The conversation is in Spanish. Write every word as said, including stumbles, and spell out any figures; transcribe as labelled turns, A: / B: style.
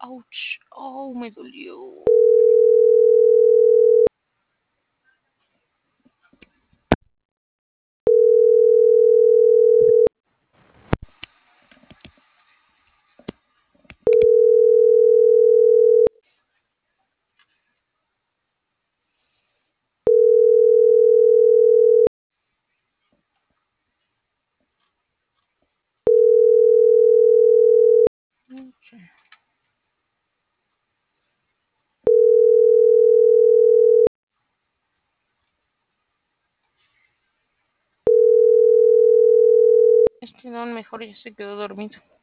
A: Ouch. Oh, me dolió. Okay. Este don mejor ya se quedó dormido.